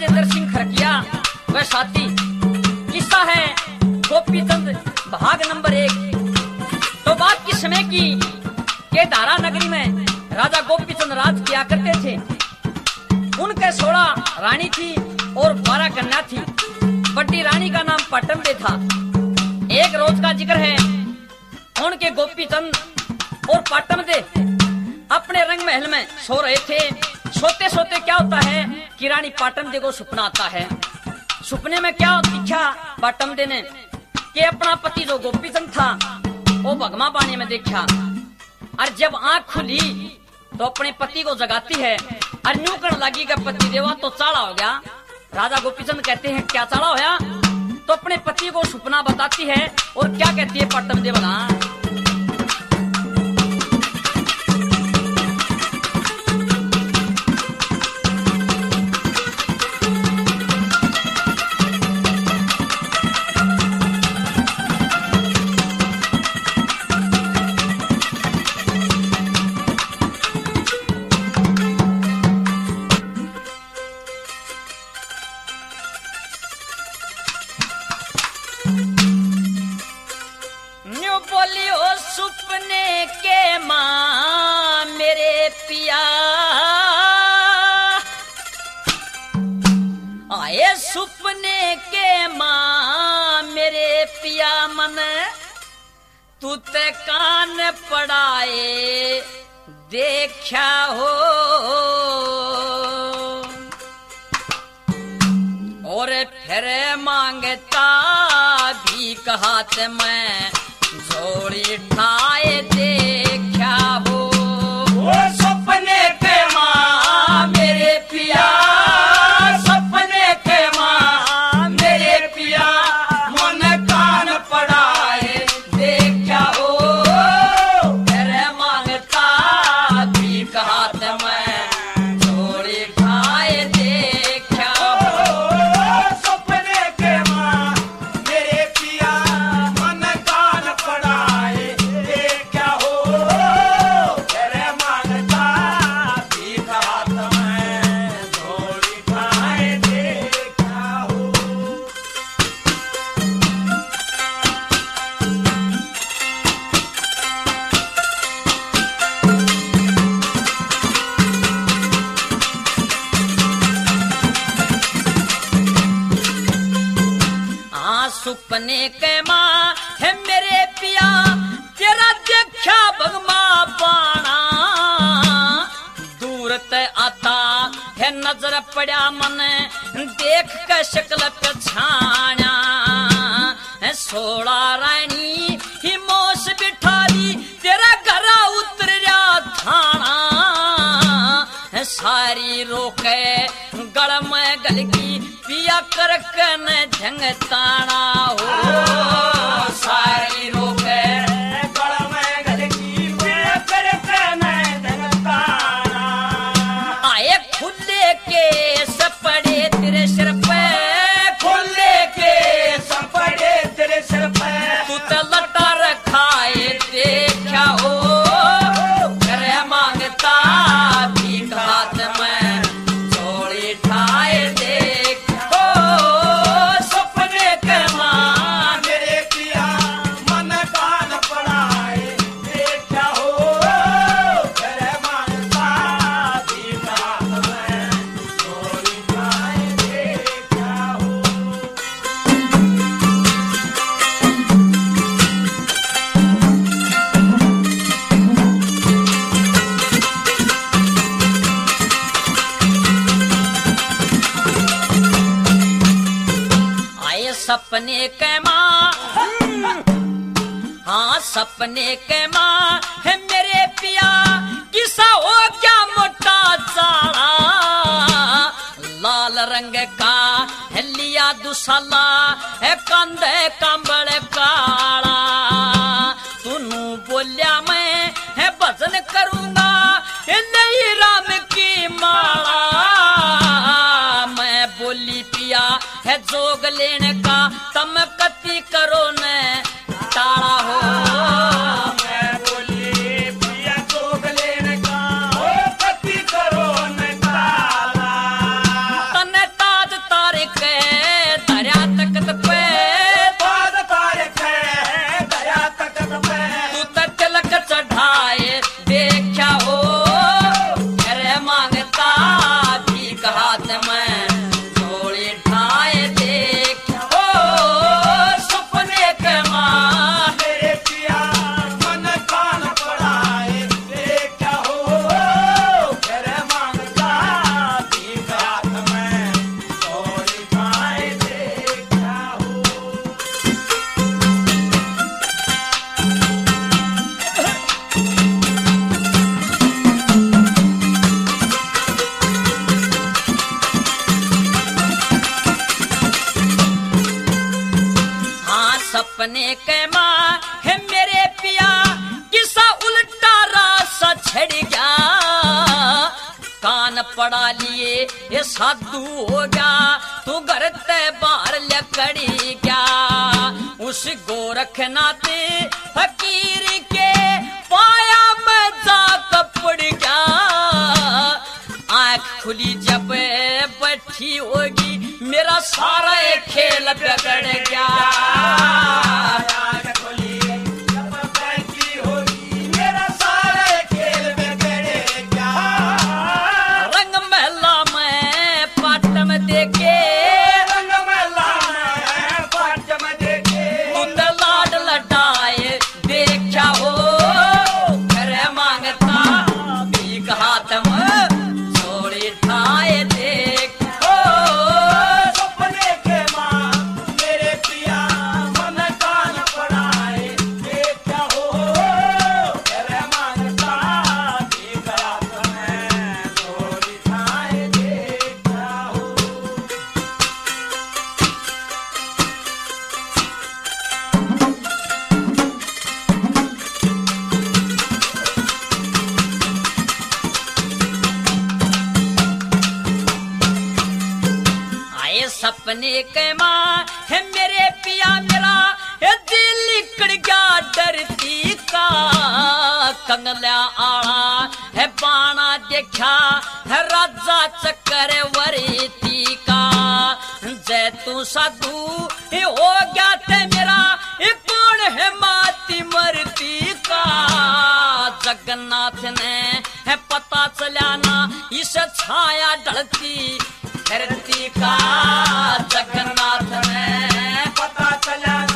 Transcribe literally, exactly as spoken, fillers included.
राजेंद्र सिंह खरकिया व साथी। किस्सा है गोपीचंद भाग नंबर एक। तो बात किस समय की के धारा नगरी में राजा गोपीचंद राज किया करते थे। उनके सोलह रानी थी और बारह कन्या थी। बड़ी रानी का नाम पाटम्बे था। एक रोज का जिक्र है, उनके गोपीचंद और पाटम्बे अपने रंग महल में सो रहे थे। सोते सोते क्या होता है कि रानी पाटम्बे को सपना आता है। सपने में क्या दिखा पाटम्बे ने कि अपना पति जो गोपीचंद था वो भगमा पानी में देखा। और जब आंख खुली तो अपने पति को जगाती है और न्यू करने लगी कि पति देवा तो चाड़ा हो गया। राजा गोपीचंद कहते हैं क्या चाड़ा होया? तो अपने पति को सपना बताती है और क्या कहती है पाटम्बे बना। बोलियो सुपने के मां मेरे पिया आए सुपने के मां मेरे पिया मन तू ते कान पड़ाए देखा हो और फिर मांगता भी कहत मैं झोली ठाए देखा हो। वो सपने के मां मेरे पिया सपने के मां मेरे पिया मन कान पड़ाए देखा हो। तेरे मांगता भी कहत मैं झोली ठाए देखा हो। सपने के मां मेरे पिया मन कान पड़ाए देखा हो। तेरे मांगता भी कहत मैं झोली ठाए देखा हो। हाँ सुपने के मां है मेरे पिया तेरा देखा भगमा पाना दूर ते आता है नजर पड़ा मन देख के शक्ल पछाना है सोला रानी ही मोस बिठाली तेरा घरा उतर जा थाना है सारी रोके गल में गल की पिया कर कन झंग ताना हो। सारी रोके गल में गल की पिया कर कन झंग ताना। आए खुले के सपड़े तेरे सिर पे खुले के सपड़े तेरे सिर पे तू तो लटा रखाए देखा हो। तेरे मांगता भी कहत मैं झोली ठाए देखा हो। सपने के मां मेरे पिया मन कान पड़ाए देखा हो। तेरे मांगता भी कहत मैं झोली ठाए देखा हो। आए सपने के मां हाँ सपने के मां है मेरे पिया किसा हो क्या मोटा चाड़ा लाल रंग का है लिया दुसाला है कंधे कंबल काला तूनू बोलिया मैं है भजन करूंगा है नहीं राम की माला मैं बोली पिया है जोग लेने का तम कति करो न टाड़ा हो। मैं बोली पिया जोग लेने का ओ कति करो न काला। तने ताज सपने के माँ है मेरे पिया किसा उल्टा रास्ता छड़ गया कान पड़ा लिए ये साधु हो गया तू घर ते बाहर लकड़ी गया उस गोरखनाथ फकीर के पाया में जा पड़ गया आंख खुली जब बैठी होगी मेरा सारा खेल बिगड़ गया सपने के माँ है मेरे पिया मेरा है दिल लिकड़ गया डरती का कंगला आड़ा है बाणा देखा है राजा चक्कर वरीती का जय तू साधु हो गया ते मेरा ये कौन है माती मरती का जगन्नाथ ने है पता चला ना इस छाया ढलती धरती का जगन्नाथ ने पता चला